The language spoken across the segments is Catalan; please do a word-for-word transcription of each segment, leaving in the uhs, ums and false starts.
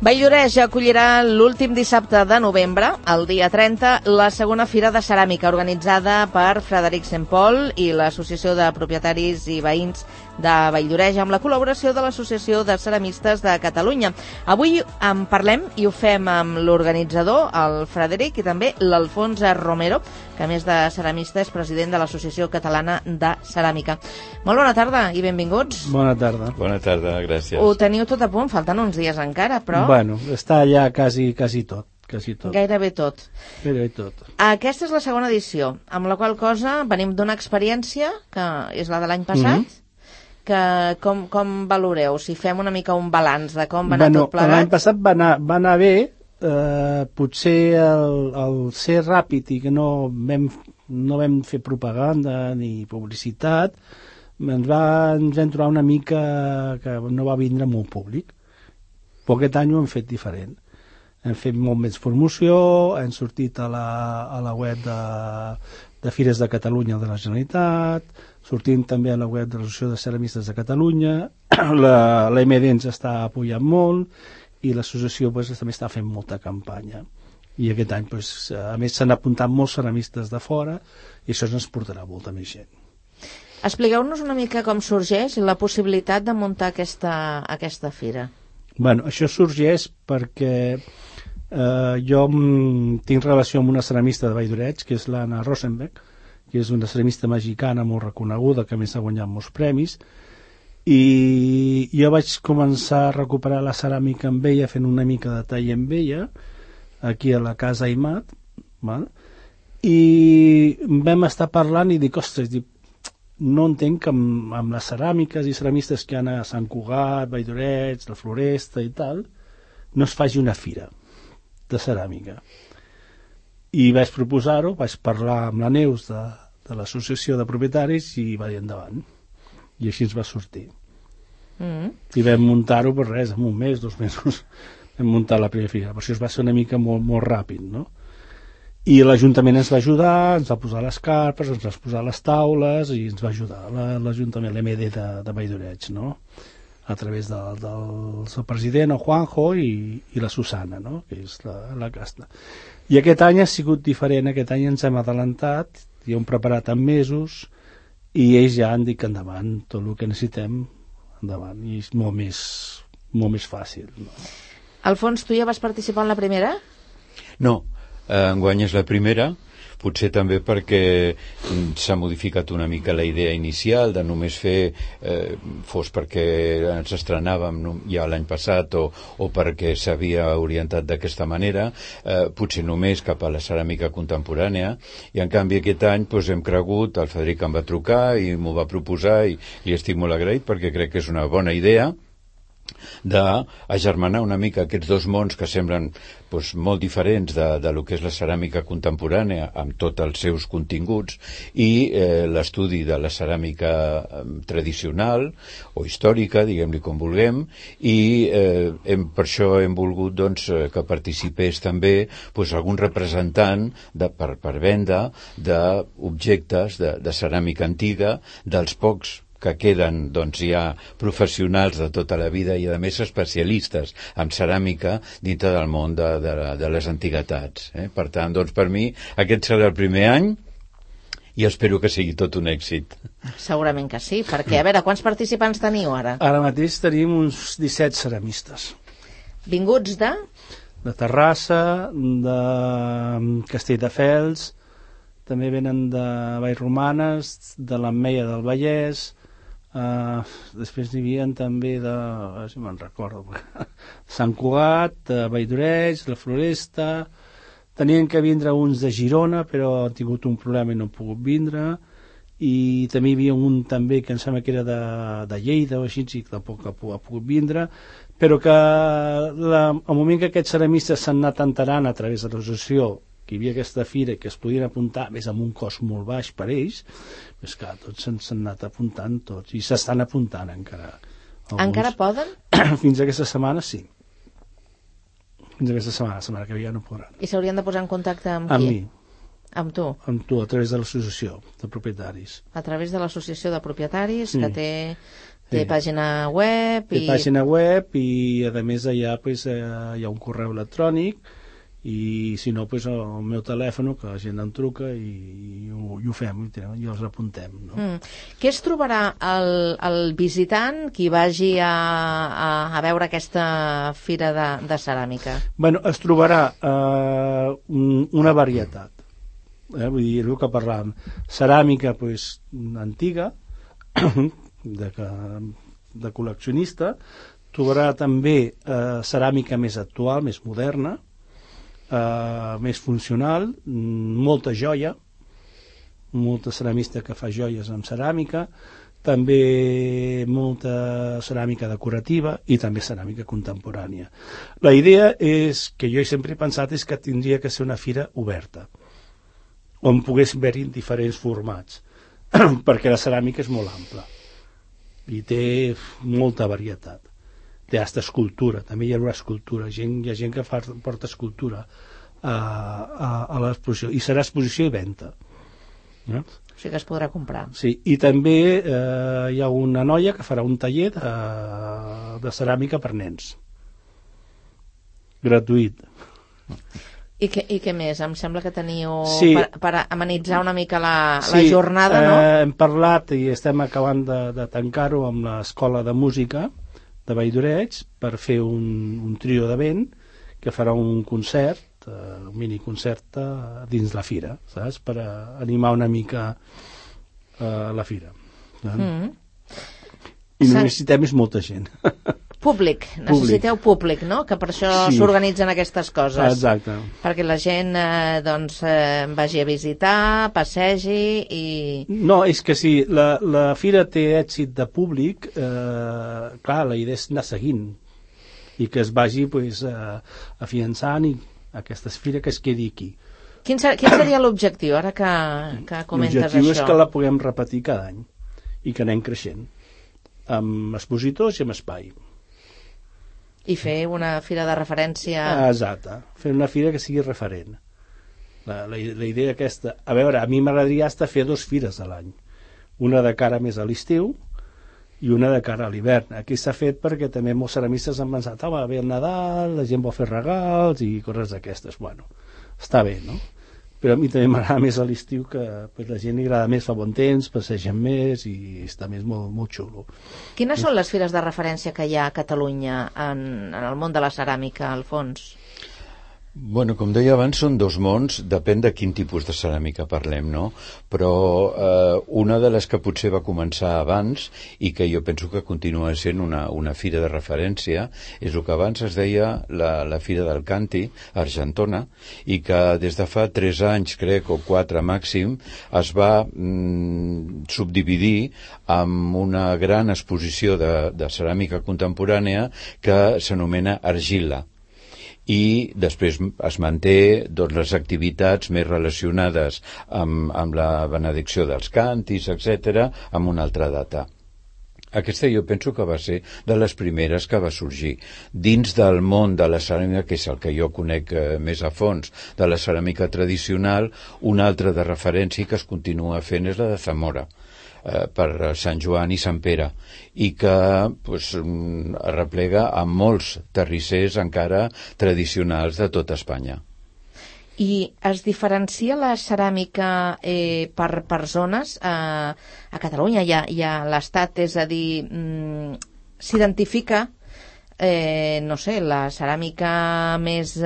Valldoreix acollirà l'últim dissabte de novembre, el dia trenta, la segona Fira de Ceràmica organitzada per Frederic Sempol i l'Associació de Propietaris i Veïns de Valldoreix amb la col·laboració de l'Associació de Ceramistes de Catalunya. Avui en parlem i ho fem amb l'organitzador, el Frederic, i també l'Alfons Romero, que a més de ceramista és president de l'Associació Catalana de Ceràmica. Molt bona tarda i benvinguts. Bona tarda. Bona tarda, gràcies. Ho teniu tot a punt, falten uns dies encara, però... Bueno, està ja quasi, quasi tot. Quasi tot. Gairebé tot. Gairebé tot. Aquesta és la segona edició, amb la qual cosa venim d'una experiència, que és la de l'any passat, mm-hmm. que com, com valoreu? Si fem una mica un balanç de com va anar bueno, tot plegat? L'any passat va anar, va anar bé, eh, potser el, el ser ràpid i que no vam, no vam fer propaganda ni publicitat, ens va, ens vam trobar una mica que no va vindre molt públic. Però aquest any ho hem fet diferent. Hem fet molt més promoció, hem sortit a la, a la web de, de Fires de Catalunya de la Generalitat, sortim també a la web de l'Associació de Ceramistes de Catalunya, la, la M D ens està apoyant molt i l'associació pues, també està fent molta campanya. I aquest any, pues, a més, s'han apuntat molts ceramistes de fora i això ens portarà molta més gent. Expliqueu-nos una mica com sorgeix la possibilitat de muntar aquesta, aquesta fira. Bueno, això sorgeix perquè eh, jo tinc relació amb una ceramista de Valldoreix, que és l'Anna Rosenbeck, que és una ceramista mexicana molt reconeguda, que a més ha guanyat molts premis, i jo vaig començar a recuperar la ceràmica amb ella, fent una mica de tall amb ella, aquí a la casa Aimat, val? I vam estar parlant i dic, ostres, dic, no entenc que amb, amb les ceràmiques i ceramistes que hi ha a Sant Cugat, Valldoreix, la Floresta i tal, no es faci una fira de ceràmica. I vaig proposar-ho, vaig parlar amb la Neus de, de l'associació de propietaris i va dir endavant. I així ens va sortir. Mm. I vam muntar-ho per res, en un mes, dos mesos, vam muntar la primera fira. Per això es va ser una mica molt, molt ràpid, no? I l'Ajuntament ens va ajudar, ens va posar les carpes, ens va posar les taules i ens va ajudar l'Ajuntament, l'M D de, de Valldoreix, no? A través de, del seu president, el Juanjo, i, i la Susana, no? Que és la, la casta. I aquest any ha sigut diferent, aquest any ens hem adelantat, i hem preparat en mesos, i ells ja han dit que endavant, tot el que necessitem, endavant, i és molt més, molt més fàcil. No? Alfons, tu ja vas participar en la primera? No. Enguany és la primera, potser també perquè s'ha modificat una mica la idea inicial de només fer, eh, fos perquè ens estrenàvem ja l'any passat o, o perquè s'havia orientat d'aquesta manera, eh, potser només cap a la ceràmica contemporània, i en canvi aquest any doncs, hem cregut, el Frederic em va trucar i m'ho va proposar i li estic molt agraït perquè crec que és una bona idea d'agermanar una mica aquests dos mons que semblen doncs, molt diferents de, de lo que és la ceràmica contemporània amb tots els seus continguts i eh, l'estudi de la ceràmica eh, tradicional o històrica, diguem-li com vulguem, i eh, hem, per això hem volgut doncs, que participés també doncs, algun representant de, per, per venda d'objectes de, de ceràmica antiga, dels pocs que queden doncs, ja professionals de tota la vida i a més especialistes en ceràmica dintre del món de, de, de les antiguitats. Eh? Per tant, doncs, per mi aquest serà el primer any i espero que sigui tot un èxit. Segurament que sí, perquè a veure, quants participants teniu ara? Ara mateix tenim uns disset ceramistes. Vinguts de? De Terrassa, de Castelldefels, també venen de Vallromanes, de l'Ametlla del Vallès, Uh, després n'hi havia també de, a veure si me'n recordo, Sant Cugat, de Valldoreix, la Floresta, tenien que vindre uns de Girona però han tingut un problema i no han pogut vindre, i també hi havia un també que em sembla que era de, de Lleida o així, i tampoc ha, ha pogut vindre, però que la, al moment que aquests ceramistes s'han anat enterant a través de l'associació que hi havia aquesta fira que es podien apuntar més amb un cost molt baix per ells, és clar, tots s'han anat apuntant tots, i s'estan apuntant encara. Alguns. Encara poden? Fins aquesta setmana sí. Fins aquesta setmana, la setmana que ve ja no podran. I s'haurien de posar en contacte amb, amb qui? mi. Amb tu? Amb tu, a través de l'associació de propietaris. A través de l'associació de propietaris, sí. Que té Té sí. pàgina web té i... pàgina web i a més allà pues, eh, hi ha un correu electrònic i si no pues, el meu telèfon que la gent em truca i, i, ho, i ho fem i els apuntem, no? Mm. Què es trobarà el, el visitant qui vagi a, a, a veure aquesta fira de, de ceràmica? Bueno, es trobarà eh, una varietat, eh? Vull dir, el que parlàvem, ceràmica pues, antiga de, de col·leccionista, trobarà també eh, ceràmica més actual, més moderna, Uh, més funcional, molta joia, molta ceramista que fa joies amb ceràmica, també molta ceràmica decorativa i també ceràmica contemporània. La idea és, que jo sempre he pensat, és que tindria que ser una fira oberta, on pogués haver-hi diferents formats, perquè la ceràmica és molt ampla i té molta varietat. Té hasta escultura, també hi haurà escultura, gent, hi ha gent que fa, porta escultura a, a, a l'exposició, i serà exposició i venda. Eh? O sigui que es podrà comprar. Sí, i també eh, hi ha una noia que farà un taller de, de ceràmica per nens. Gratuït. I què, I què més? Em sembla que teniu sí. per, per amenitzar una mica la, sí, la jornada, no? Eh, hem parlat i estem acabant de, de tancar-ho amb l'Escola de Música de Vall-d'Oreig per fer un, un trio de vent que farà un concert, eh, un miniconcert eh, dins la fira, saps? Per a animar una mica eh, la fira. Eh? Mm. I no necessitem és molta gent. Públic, necessiteu públic, no? Que per això sí. s'organitzen aquestes coses. Exacte. Perquè la gent eh, doncs, eh, vagi a visitar, passegi i... No, és que si la, la fira té èxit de públic, eh, clar, la idea és anar seguint i que es vagi pues, eh, afiançant i aquesta fira que es quedi aquí. Quin, ser, quin seria l'objectiu, ara que, que comentes això? L'objectiu és que la puguem repetir cada any i que anem creixent amb expositors i amb espai. I fer una fira de referència... Exacte, fer una fira que sigui referent. La, la, la idea aquesta... A veure, a mi m'agradaria estar fer dos fires a l'any. Una de cara més a l'estiu i una de cara a l'hivern. Aquí s'ha fet perquè també molts ceramistes han pensat, ah, va, ve el Nadal, la gent vol fer regals i coses d'aquestes. Bueno, està bé, no? Però a mi també m'agrada més a l'estiu, que pues, la gent li agrada més, fa bon temps, passegen més i està més molt, molt xulo. Quines són les fires de referència que hi ha a Catalunya en, en el món de la ceràmica, Alfons? Bueno, com deia abans, són dos mons, depèn de quin tipus de ceràmica parlem, no? Però eh, una de les que potser va començar abans i que jo penso que continua sent una, una fira de referència és el que abans es deia la, la Fira del Canti, a Argentona, i que des de fa tres anys, crec, o quatre màxim, es va mm, subdividir amb una gran exposició de, de ceràmica contemporània que s'anomena Argila. I després es manté doncs, les activitats més relacionades amb, amb la benedicció dels càntics, etcètera, amb una altra data. Aquesta jo penso que va ser de les primeres que va sorgir. Dins del món de la ceràmica, que és el que jo conec eh, més a fons, de la ceràmica tradicional, una altra de referència que es continua fent és la de Zamora, eh, per Sant Joan i Sant Pere, i que pues, arreplega a molts terrissers encara tradicionals de tota Espanya. I es diferencia la ceràmica eh, per, per zones? Eh, a Catalunya hi ha, hi ha l'Estat, és a dir, mm, s'identifica, eh, no sé, la ceràmica més...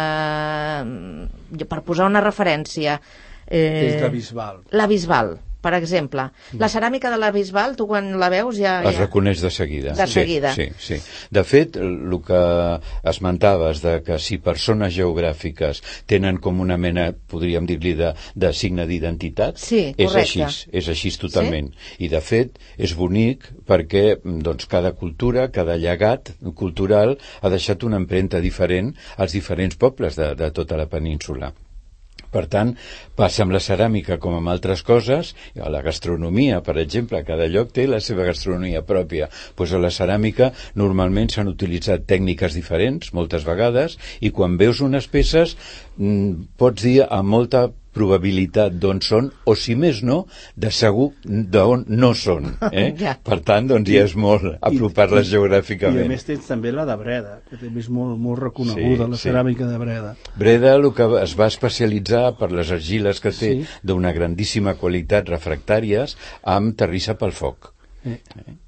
Eh, per posar una referència... Eh, és la Bisbal. La Bisbal. Per exemple, la ceràmica de la Bisbal, tu quan la veus ja... Es ja... reconeix de seguida. De seguida. Sí, sí, sí. De fet, el que esmentaves de que si persones geogràfiques tenen com una mena, podríem dir-li, de, de signe d'identitat, sí, és així, és així totalment. Sí? I de fet, és bonic perquè doncs, cada cultura, cada llegat cultural ha deixat una empremta diferent als diferents pobles de, de tota la península. Per tant, passa amb la ceràmica com amb altres coses, a la gastronomia, per exemple, cada lloc té la seva gastronomia pròpia. Pues a la ceràmica normalment s'han utilitzat tècniques diferents, moltes vegades, i quan veus unes peces mmm, pots dir amb molta probabilitat d'on són, o si més no, de segur d'on no són. Eh? Ja. Per tant, doncs ja és molt apropar-les geogràficament. I a més tens també la de Breda, que també és molt, molt reconeguda, Sí, la sí. ceràmica de Breda. Breda el que es va especialitzar per les argiles que té Sí. d'una grandíssima qualitat refractàries amb terrissa pel foc. Eh.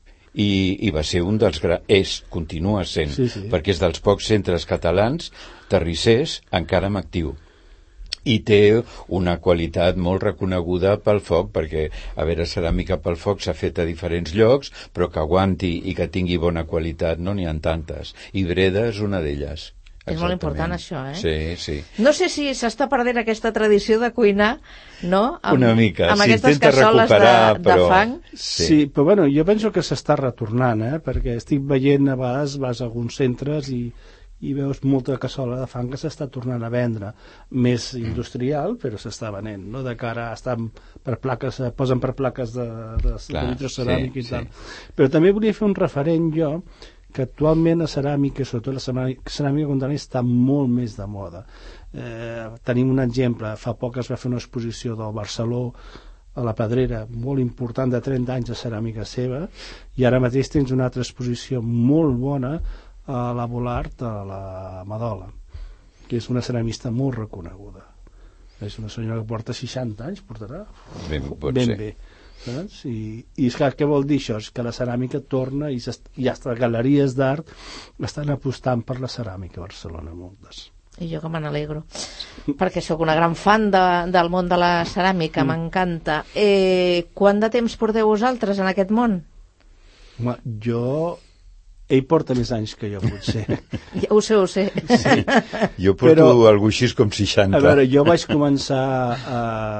I, i va ser un dels gra... és, continua sent, Sí, sí. perquè és dels pocs centres catalans terrissers encara en actiu, i té una qualitat molt reconeguda pel foc, perquè, a veure, ceràmica pel foc s'ha fet a diferents llocs, però que aguanti i que tingui bona qualitat no n'hi ha tantes, i Breda és una d'elles. És molt Exactament. important això, eh? Sí, sí. No sé si s'està perdent aquesta tradició de cuinar, no? Amb, Una mica, amb s'intenta aquestes cassoles de, recuperar, de però- fang. Sí. Sí. sí, però bueno, jo penso que s'està retornant, eh? Perquè estic veient a vegades, vas a alguns centres i, i veus molta cassola de fang que s'està tornant a vendre, més industrial, però s'està venent, no? De cara a estar per plaques, eh, posen per plaques de, de, Clar, de vitroceràmica sí, i tal. sí. Però també volia fer un referent jo, que actualment la ceràmica, sobretot la ceràmica, ceràmica contemporània, està molt més de moda. Eh, tenim un exemple, fa poc es va fer una exposició del Barceló a la Pedrera, molt important, de trenta anys de ceràmica seva, i ara mateix tens una altra exposició molt bona a la Volart, a la Madola, que és una ceramista molt reconeguda. És una senyora que porta seixanta anys, portarà? Ben, pot ben ser. bé. Saps? I, i és que, què vol dir això? És que la ceràmica torna i, i hasta galeries d'art estan apostant per la ceràmica a Barcelona, moltes. I jo que me n'alegro, perquè sóc una gran fan de, del món de la ceràmica, mm. m'encanta. Eh, quant de temps porteu vosaltres en aquest món? Home, jo... Ell porta més anys que jo, potser. Ja ho sé, ho sé. Sí. Jo porto Però, algú així com seixanta. A veure, jo vaig començar a,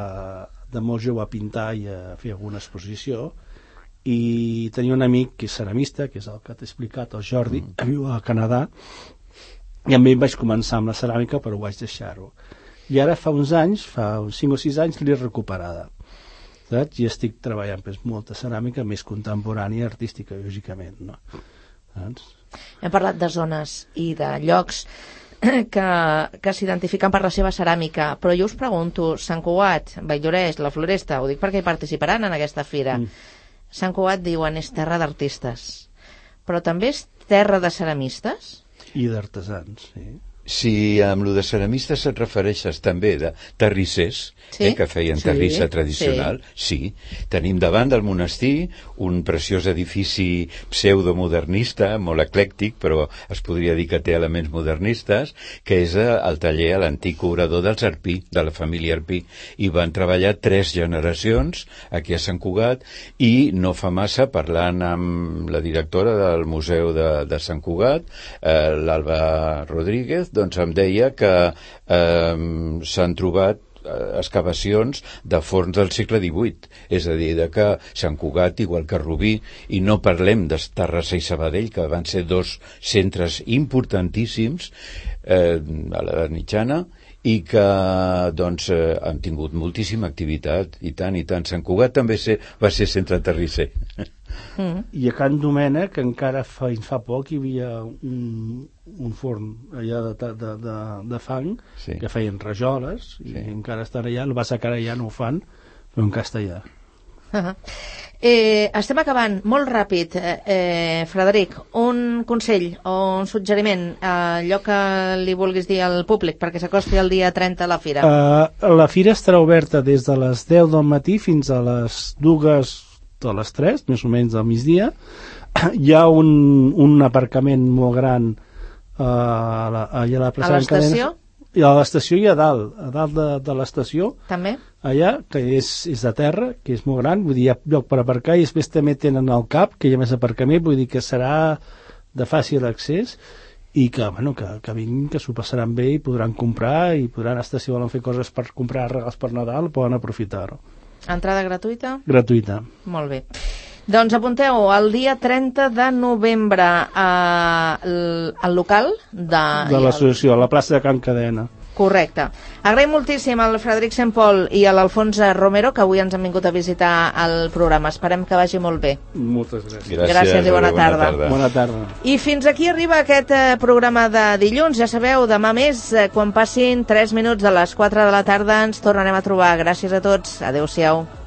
de molt jove a pintar i a fer alguna exposició, i tenia un amic que és ceramista, que és el que t'he explicat, el Jordi, mm. que viu a Canadà, i amb ell vaig començar amb la ceràmica, però vaig deixar-ho. I ara fa uns anys, fa uns cinc o sis anys, que l'he recuperada. Saps? I estic treballant pues, molta ceràmica més contemporània i artística, lògicament, no? Saps? Hem parlat de zones i de llocs que, que s'identifiquen per la seva ceràmica, però jo us pregunto, Sant Cugat, Valldoreix, la Floresta, ho dic perquè hi participaran en aquesta fira. Mm. Sant Cugat, diuen, és terra d'artistes, però també és terra de ceramistes? I d'artesans, sí. Si amb lo de ceramistes et refereixes també de terrissers, sí? eh, que feien sí, terrissa tradicional, sí. sí. Tenim davant del monestir un preciós edifici pseudomodernista, molt eclèctic, però es podria dir que té elements modernistes, que és el taller a l'antic obrador dels Arpí, de la família Arpí, i van treballar tres generacions aquí a Sant Cugat, i no fa massa, parlant amb la directora del Museu de, de Sant Cugat, eh, l'Alba Rodríguez, doncs em deia que eh, s'han trobat eh, excavacions de forns del segle divuit, és a dir, de que Sant Cugat, igual que Rubí, i no parlem de Terrassa i Sabadell, que van ser dos centres importantíssims eh, a l'edat mitjana, i que doncs, eh, han tingut moltíssima activitat, i tant, i tant. Sant Cugat també ser, va ser centre terrisser. Mm. I a Can Domènec encara fa, fa poc hi havia un, un forn allà de, de, de, de fang, sí. que feien rajoles, i sí. encara estan allà, el va ser que ara ja no ho fan, però en castellà. Uh-huh. eh, estem acabant, molt ràpid, eh, eh, Frederic, un consell o un suggeriment, eh, allò que li vulguis dir al públic perquè s'acosti el dia trenta a la fira. Uh, la fira estarà oberta des de les deu del matí fins a les dues de les tres, més o menys del migdia. Hi ha un, un aparcament molt gran uh, a la, allà a la plaça a l'estació? I a l'estació i a dalt, a dalt de, de l'estació. També? Allà, que és, és de terra, que és molt gran, vull dir, hi ha lloc per aparcar, i després també tenen el cap, que hi ha més aparcament, vull dir que serà de fàcil accés, i que, bueno, que, que vinguin, que s'ho passaran bé i podran comprar, i podran estar, si volen fer coses per comprar regals per Nadal, poden aprofitar-ho. Entrada gratuïta? Gratuïta. Molt bé. Doncs apunteu, el dia trenta de novembre al local de... De l'associació, a la plaça de Can Cadena. Correcte. Agraïm moltíssim al Frederic Saint Paul i a l'Alfons Romero, que avui ens han vingut a visitar al programa. Esperem que vagi molt bé. Moltes gràcies. Gràcies, gràcies i bona, bona tarda. tarda. Bona tarda. I fins aquí arriba aquest eh, programa de dilluns. Ja sabeu, demà més, eh, quan passin tres minuts de les quatre de la tarda, ens tornarem a trobar. Gràcies a tots. Adéu-siau.